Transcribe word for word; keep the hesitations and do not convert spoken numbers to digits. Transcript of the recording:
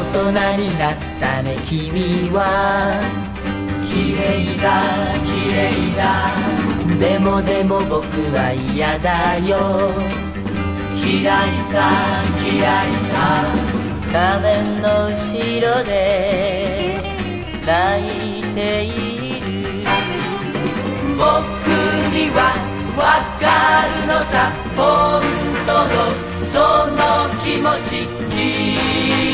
人になったね君は。綺麗だ綺麗だ、でもでも僕は嫌だよ。嫌いさ嫌いさ、画面の後ろで泣いている。僕にはわかるのさ、本当のその気持ち。